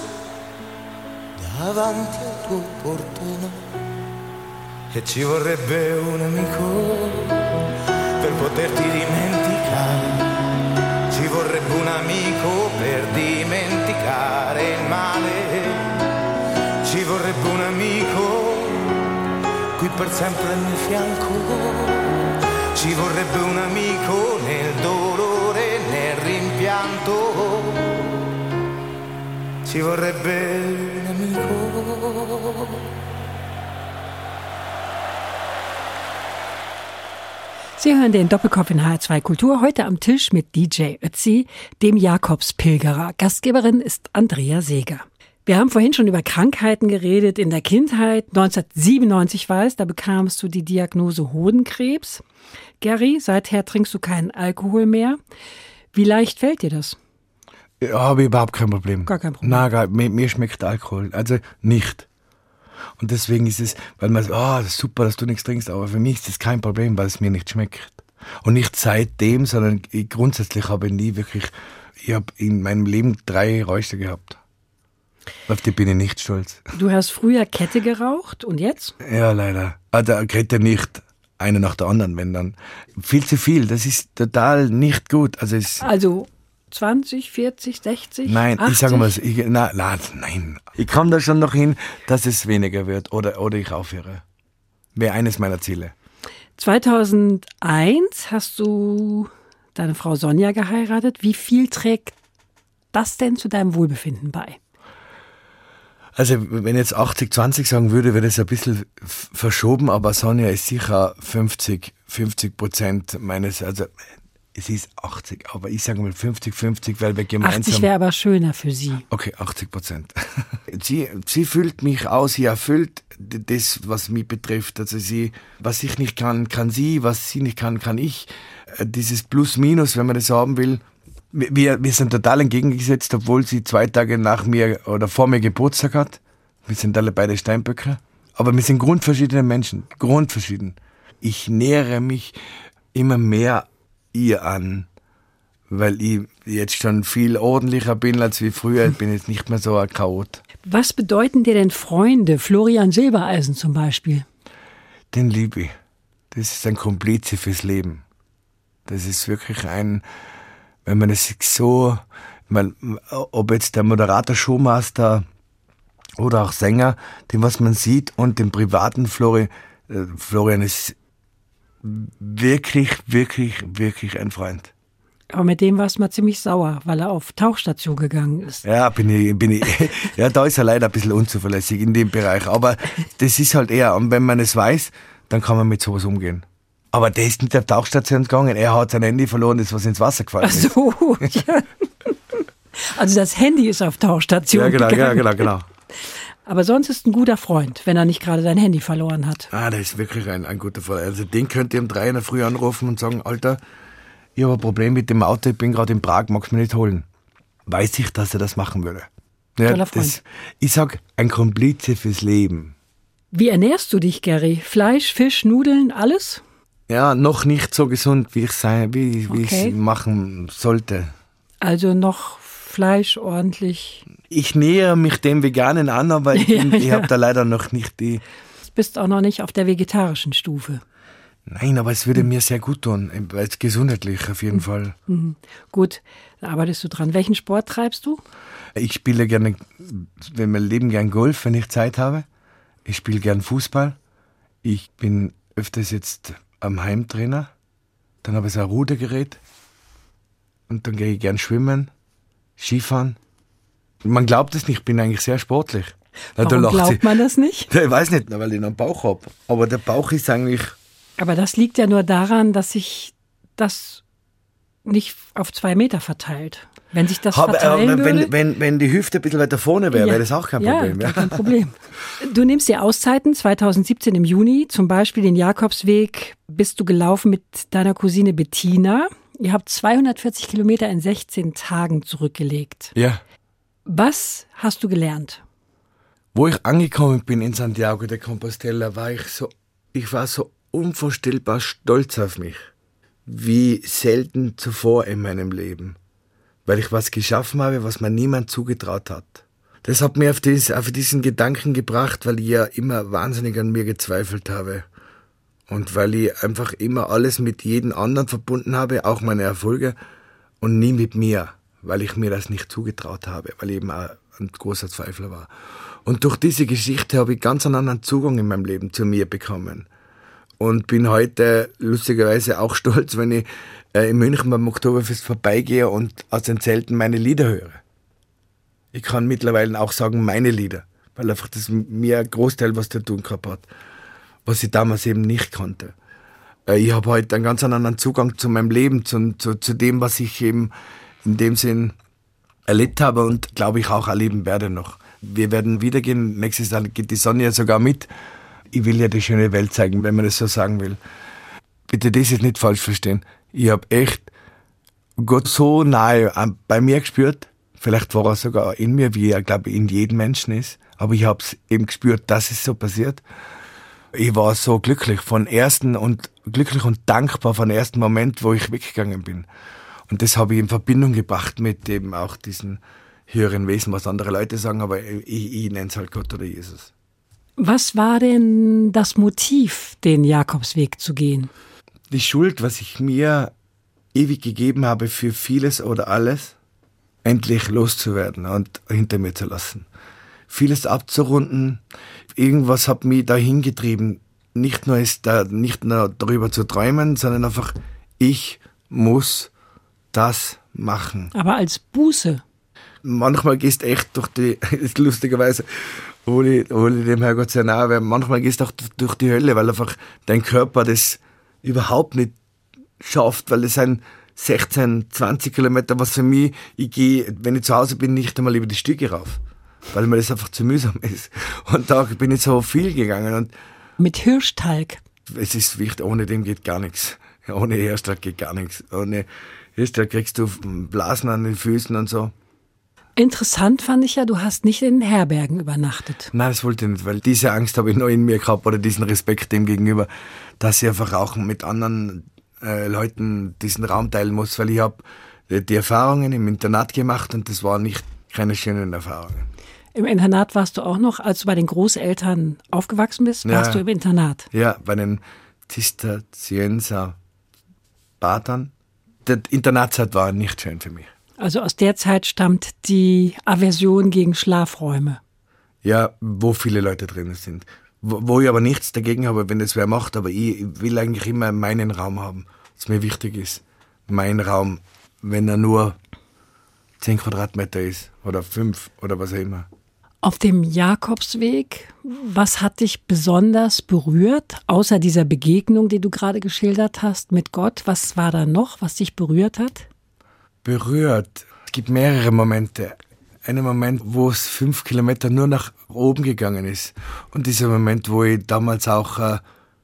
davanti al tuo portone e ci vorrebbe un amico per poterti dimenticare, ci vorrebbe un amico per dimenticare il male, ci vorrebbe un amico qui per sempre al mio fianco, ci vorrebbe un amico nel dolore, nel rimpianto. Ci vorrebbe un amico. Sie hören den Doppelkopf in H R zwei Kultur, heute am Tisch mit D J Ötzi, dem Jakobspilgerer. Gastgeberin ist Andrea Seeger. Wir haben vorhin schon über Krankheiten geredet in der Kindheit. neunzehnhundertsiebenundneunzig war es, da bekamst du die Diagnose Hodenkrebs. Gary, seither trinkst du keinen Alkohol mehr. Wie leicht fällt dir das? Ja, habe ich überhaupt kein Problem. Gar kein Problem. Nein, gar, mir, mir schmeckt Alkohol. Also nicht. Und deswegen ist es, weil man sagt, ah, oh, das ist super, dass du nichts trinkst, aber für mich ist das kein Problem, weil es mir nicht schmeckt. Und nicht seitdem, sondern ich grundsätzlich habe ich nie wirklich, ich habe in meinem Leben drei Räusche gehabt. Auf die bin ich nicht stolz. Du hast früher Kette geraucht und jetzt? Ja, leider. Also Kette nicht, eine nach der anderen, wenn dann. Viel zu viel, das ist total nicht gut. Also, es also zwanzig, vierzig, sechzig, Nein, achtzig? ich sage mal, ich, na, na, nein. Ich komme da schon noch hin, dass es weniger wird oder, oder ich aufhöre. Wäre eines meiner Ziele. zweitausendeins hast du deine Frau Sonja geheiratet. Wie viel trägt das denn zu deinem Wohlbefinden bei? Also wenn ich jetzt achtzig zwanzig sagen würde, wäre das ein bisschen f- verschoben, aber Sonja ist sicher fünfzig Prozent meines, also es ist achtzig, aber ich sage mal fünfzig fünfzig, weil wir gemeinsam... achtzig wäre aber schöner für sie. Okay, achtzig Prozent. sie, sie füllt mich aus, sie erfüllt das, was mich betrifft. Also sie, was ich nicht kann, kann sie, was sie nicht kann, kann ich. Dieses Plus-Minus, wenn man das haben will, wir, wir sind total entgegengesetzt, obwohl sie zwei Tage nach mir oder vor mir Geburtstag hat. Wir sind alle beide Steinböcke. Aber wir sind grundverschiedene Menschen, grundverschieden. Ich nähere mich immer mehr ihr an, weil ich jetzt schon viel ordentlicher bin als wie früher. Ich bin jetzt nicht mehr so ein Chaot. Was bedeuten dir denn Freunde? Florian Silbereisen zum Beispiel. Den liebe ich. Das ist ein Komplize fürs Leben. Das ist wirklich ein, wenn man es so, man, ob jetzt der Moderator, Showmaster oder auch Sänger, den was man sieht und den privaten Flori, äh, Florian ist wirklich, wirklich, wirklich ein Freund. Aber mit dem warst du mal ziemlich sauer, weil er auf Tauchstation gegangen ist. Ja, bin ich, bin ich, ja, da ist er leider ein bisschen unzuverlässig in dem Bereich. Aber das ist halt eher, und wenn man es weiß, dann kann man mit sowas umgehen. Aber der ist nicht auf Tauchstation gegangen, er hat sein Handy verloren, das was ins Wasser gefallen ist. Ach so, ja. Also das Handy ist auf Tauchstation Ja, genau, gegangen. genau, genau. Aber sonst ist ein guter Freund, wenn er nicht gerade sein Handy verloren hat. Ah, der ist wirklich ein, ein guter Freund. Also den könnt ihr um drei in der Früh anrufen und sagen, Alter, ich habe ein Problem mit dem Auto, ich bin gerade in Prag, magst du mich nicht holen? Weiß ich, dass er das machen würde. Ja, Toller Freund. das, ich sag, ein Komplize fürs Leben. Wie ernährst du dich, Gary? Fleisch, Fisch, Nudeln, alles? Ja, noch nicht so gesund, wie ich sein, wie, wie Okay. ich es machen sollte. Also noch Fleisch ordentlich. Ich nähere mich dem Veganen an, aber ich, bin- Ja, ich ja. habe da leider noch nicht die... Du bist auch noch nicht auf der vegetarischen Stufe. Nein, aber es würde mir sehr gut tun, weil es gesundheitlich auf jeden Fall. Gut, da arbeitest du dran. Welchen Sport treibst du? Ich spiele gerne, wenn mein Leben gern Golf, wenn ich Zeit habe. Ich spiele gern Fußball. Ich bin öfters jetzt am Heimtrainer. Dann habe ich so ein Rudergerät. Und dann gehe ich gern schwimmen, Skifahren. Man glaubt es nicht, ich bin eigentlich sehr sportlich. Na, da Warum lacht sie. glaubt man das nicht? Ich weiß nicht, weil ich noch einen Bauch habe. Aber der Bauch ist eigentlich... Aber das liegt ja nur daran, dass sich das nicht auf zwei Meter verteilt. Wenn sich das Aber, verteilen aber würde... wenn, wenn, wenn die Hüfte ein bisschen weiter vorne wäre, Ja. wäre das auch kein ja, Problem. gar kein Problem. Du nimmst dir Auszeiten. zweitausendsiebzehn im Juni, zum Beispiel den Jakobsweg, bist du gelaufen mit deiner Cousine Bettina. Ihr habt zweihundertvierzig Kilometer in sechzehn Tagen zurückgelegt. Ja. Was hast du gelernt? Wo ich angekommen bin in Santiago de Compostela, war ich so, ich war so unvorstellbar stolz auf mich. Wie selten zuvor in meinem Leben. Weil ich was geschaffen habe, was mir niemand zugetraut hat. Das hat mir auf, dies, auf diesen Gedanken gebracht, weil ich ja immer wahnsinnig an mir gezweifelt habe. Und weil ich einfach immer alles mit jedem anderen verbunden habe, auch meine Erfolge, und nie mit mir, weil ich mir das nicht zugetraut habe, weil ich eben auch ein großer Zweifler war. Und durch diese Geschichte habe ich ganz einen anderen Zugang in meinem Leben zu mir bekommen. Und bin heute lustigerweise auch stolz, wenn ich äh, in München beim Oktoberfest vorbeigehe und aus den Zelten meine Lieder höre. Ich kann mittlerweile auch sagen, meine Lieder, weil einfach das mir ein Großteil was zu tun gehabt hat, was ich damals eben nicht konnte. Äh, ich habe heute einen ganz anderen Zugang zu meinem Leben, zu, zu, zu dem, was ich eben in dem Sinn erlebt habe und glaube ich auch erleben werde noch. Wir werden wieder gehen, nächstes Jahr geht die Sonne ja sogar mit. Ich will ja die schöne Welt zeigen, wenn man das so sagen will. Bitte das jetzt nicht falsch verstehen. Ich habe echt Gott so nahe bei mir gespürt. Vielleicht war er sogar in mir, wie er, glaube ich, in jedem Menschen ist. Aber ich habe es eben gespürt, dass es so passiert. Ich war so glücklich von ersten und glücklich und dankbar von ersten Moment, wo ich weggegangen bin. Und das habe ich in Verbindung gebracht mit eben auch diesen höheren Wesen, was andere Leute sagen, aber ich, ich nenne es halt Gott oder Jesus. Was war denn das Motiv, den Jakobsweg zu gehen? Die Schuld, was ich mir ewig gegeben habe für vieles oder alles, endlich loszuwerden und hinter mir zu lassen. Vieles abzurunden, irgendwas hat mich dahin getrieben, nicht nur, ist da, nicht nur darüber zu träumen, sondern einfach, ich muss das machen. Aber als Buße? Manchmal gehst du echt durch die, ist lustigerweise, obwohl ich, obwohl ich dem Herrgott sehr nahe wäre, manchmal gehst du auch durch die Hölle, weil einfach dein Körper das überhaupt nicht schafft, weil es ein sechzehn, zwanzig Kilometer, was für mich, ich gehe, wenn ich zu Hause bin, nicht einmal über die Stücke rauf, weil mir das einfach zu mühsam ist. Und da bin ich so viel gegangen. Und mit Hirschtalg? Es ist wichtig, ohne dem geht gar nichts. Ohne Hirschtalg geht gar nichts. Ohne Hirschtalg kriegst du Blasen an den Füßen und so. Interessant fand ich ja, du hast nicht in den Herbergen übernachtet. Nein, das wollte ich nicht, weil diese Angst habe ich noch in mir gehabt oder diesen Respekt dem gegenüber, dass ich einfach auch mit anderen äh, Leuten diesen Raum teilen muss, weil ich habe die Erfahrungen im Internat gemacht und das waren nicht keine schönen Erfahrungen. Im Internat warst du auch noch, als du bei den Großeltern aufgewachsen bist, warst ja. du im Internat? Ja, bei den Zisterzienser Patern. Die Internatszeit war nicht schön für mich. Also aus der Zeit stammt die Aversion gegen Schlafräume. Ja, wo viele Leute drin sind. Wo, wo ich aber nichts dagegen habe, wenn das wer macht, aber ich, ich will eigentlich immer meinen Raum haben, was mir wichtig ist. Mein Raum, wenn er nur zehn Quadratmeter ist oder fünf oder was auch immer. Auf dem Jakobsweg, was hat dich besonders berührt, außer dieser Begegnung, die du gerade geschildert hast mit Gott? Was war da noch, was dich berührt hat? Berührt. Es gibt mehrere Momente. Einen Moment, wo es fünf Kilometer nur nach oben gegangen ist. Und dieser Moment, wo ich damals auch äh,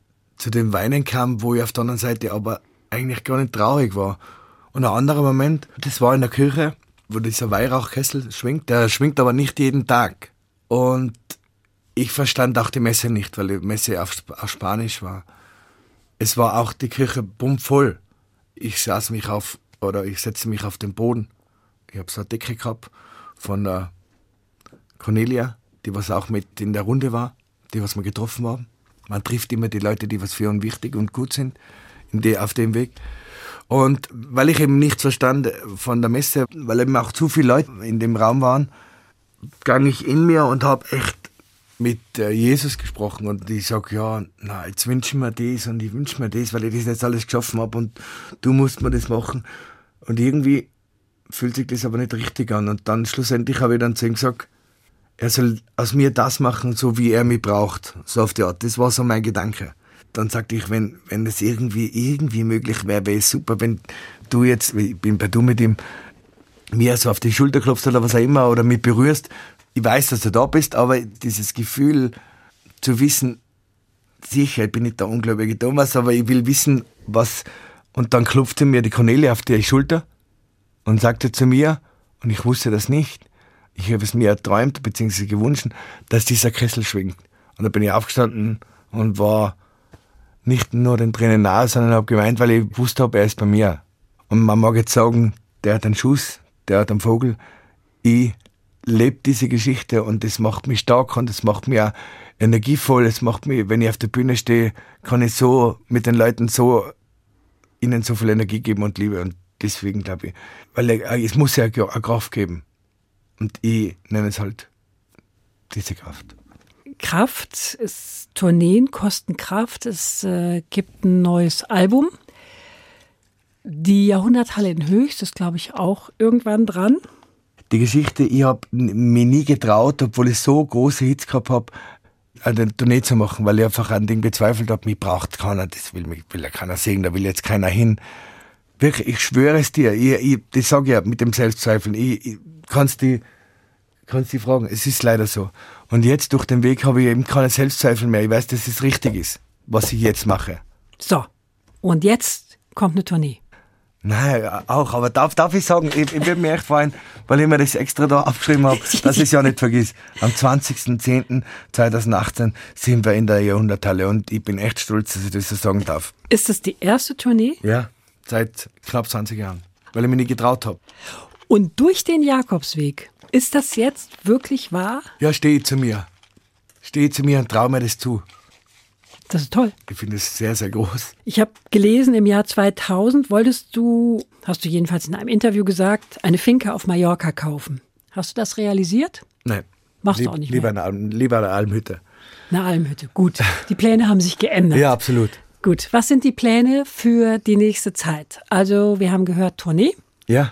zu dem Weinen kam, wo ich auf der anderen Seite aber eigentlich gar nicht traurig war. Und ein anderer Moment, das war in der Kirche, wo dieser Weihrauchkessel schwingt. Der schwingt aber nicht jeden Tag. Und ich verstand auch die Messe nicht, weil die Messe auf, auf Spanisch war. Es war auch die Kirche bummvoll. Ich saß mich auf Oder ich setze mich auf den Boden. Ich habe so eine Decke gehabt von der Cornelia, die was auch mit in der Runde war, die was wir getroffen haben. Man trifft immer die Leute, die was für uns wichtig und gut sind, in die, auf dem Weg. Und weil ich eben nichts verstand von der Messe, weil eben auch zu viele Leute in dem Raum waren, gang ich in mir und habe echt mit Jesus gesprochen. Und ich sage, ja, na, jetzt wünsche ich mir das und ich wünsche mir das, weil ich das jetzt alles geschaffen habe und du musst mir das machen. Und irgendwie fühlt sich das aber nicht richtig an. Und dann schlussendlich habe ich dann zu ihm gesagt, er soll aus mir das machen, so wie er mich braucht. So auf die Art. Das war so mein Gedanke. Dann sagte ich, wenn wenn es irgendwie irgendwie möglich wäre, wäre es super, wenn du jetzt, ich bin bei du mit ihm, mir so auf die Schulter klopfst oder was auch immer oder mich berührst. Ich weiß, dass du da bist, aber dieses Gefühl zu wissen, sicher, ich bin nicht der ungläubige Thomas, aber ich will wissen, was. Und dann klopfte mir die Cornelia auf die Schulter und sagte zu mir, und ich wusste das nicht, ich habe es mir erträumt, beziehungsweise gewünscht, dass dieser Kessel schwingt. Und da bin ich aufgestanden und war nicht nur den Tränen nahe, sondern habe geweint, weil ich wusste habe, er ist bei mir. Und man mag jetzt sagen, der hat einen Schuss, der hat einen Vogel. Ich lebe diese Geschichte und das macht mich stark und das macht mich auch energievoll. Es macht mich, wenn ich auf der Bühne stehe, kann ich so mit den Leuten so ihnen so viel Energie geben und Liebe. Und deswegen glaube ich, weil es muss ja eine Kraft geben. Und ich nenne es halt diese Kraft. Kraft, es, Tourneen kosten Kraft. Es äh, gibt ein neues Album. Die Jahrhunderthalle in Höchst ist, glaube ich, auch irgendwann dran. Die Geschichte, ich habe mich nie getraut, obwohl ich so große Hits gehabt habe, eine Tournee zu machen, weil ich einfach an dem gezweifelt habe, mich braucht keiner, das will, mich, will ja keiner sehen, da will jetzt keiner hin. Wirklich, ich schwöre es dir, ich, ich, das sage ich ja mit dem Selbstzweifeln, ich, ich kann's die, Kannst du dich fragen, es ist leider so. Und jetzt durch den Weg habe ich eben keine Selbstzweifel mehr. Ich weiß, dass es richtig ist, was ich jetzt mache. So, und jetzt kommt eine Tournee. Nein, auch, aber darf, darf ich sagen, ich, ich würde mich echt freuen, weil ich mir das extra da abgeschrieben habe, dass ich es ja nicht vergiss. Am zwanzigsten zehnten zweitausendachtzehn sind wir in der Jahrhunderthalle und ich bin echt stolz, dass ich das so sagen darf. Ist das die erste Tournee? Ja, seit knapp zwanzig Jahren, weil ich mich nicht getraut habe. Und durch den Jakobsweg, ist das jetzt wirklich wahr? Ja, stehe ich zu mir. Stehe ich zu mir und traue mir das zu. Das ist toll. Ich finde es sehr, sehr groß. Ich habe gelesen, im Jahr zweitausend wolltest du, hast du jedenfalls in einem Interview gesagt, eine Finca auf Mallorca kaufen. Hast du das realisiert? Nein. Machst Lieb, du auch nicht lieber mehr? Eine, lieber eine Almhütte. Eine Almhütte, gut. Die Pläne haben sich geändert. Ja, absolut. Gut, was sind die Pläne für die nächste Zeit? Also wir haben gehört Tournee. Ja.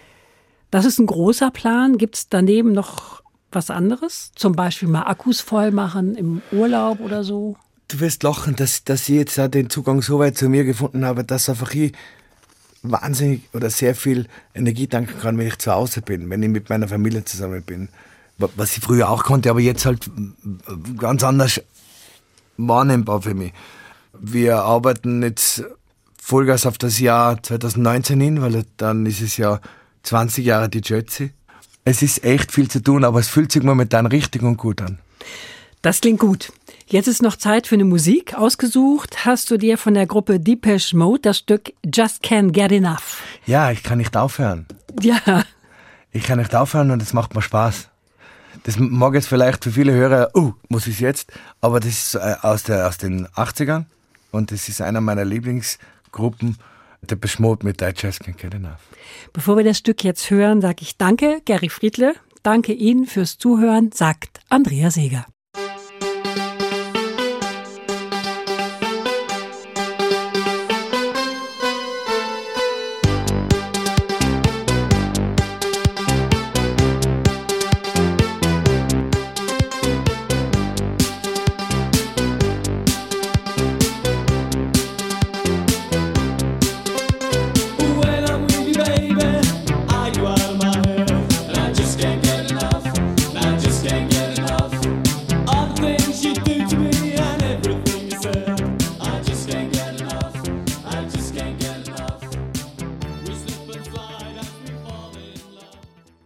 Das ist ein großer Plan. Gibt es daneben noch was anderes? Zum Beispiel mal Akkus voll machen im Urlaub oder so? Du wirst lachen, dass, dass ich jetzt auch den Zugang so weit zu mir gefunden habe, dass einfach ich wahnsinnig oder sehr viel Energie tanken kann, wenn ich zu Hause bin, wenn ich mit meiner Familie zusammen bin. Was ich früher auch konnte, aber jetzt halt ganz anders wahrnehmbar für mich. Wir arbeiten jetzt Vollgas auf das Jahr zweitausendneunzehn hin, weil dann ist es ja zwanzig Jahre die Jötzi. Es ist echt viel zu tun, aber es fühlt sich momentan richtig und gut an. Das klingt gut. Jetzt ist noch Zeit für eine Musik. Ausgesucht hast du dir von der Gruppe Depeche Mode das Stück Just Can't Get Enough. Ja, ich kann nicht aufhören. Ja. Ich kann nicht aufhören und es macht mir Spaß. Das mag jetzt vielleicht für viele Hörer, oh, muss ich jetzt? Aber das ist aus, der, aus den achtzigern und das ist einer meiner Lieblingsgruppen, Depeche Mode mit I Just Can't Get Enough. Bevor wir das Stück jetzt hören, sage ich danke, Gary Friedle. Danke Ihnen fürs Zuhören, sagt Andrea Seeger.